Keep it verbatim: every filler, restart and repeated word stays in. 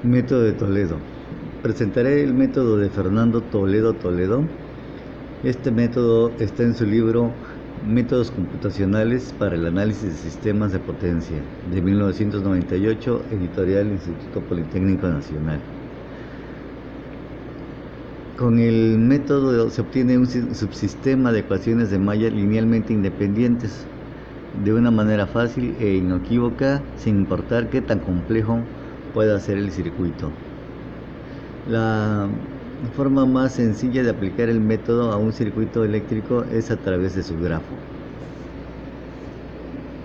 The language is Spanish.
Método de Toledo. Presentaré el método de Fernando Toledo Toledo. Este método está en su libro Métodos computacionales para el análisis de sistemas de potencia, de mil novecientos noventa y ocho, editorial Instituto Politécnico Nacional. Con el método se obtiene un subsistema de ecuaciones de malla linealmente independientes de una manera fácil e inequívoca, sin importar qué tan complejo pueda ser el circuito. La forma más sencilla de aplicar el método a un circuito eléctrico es a través de su grafo.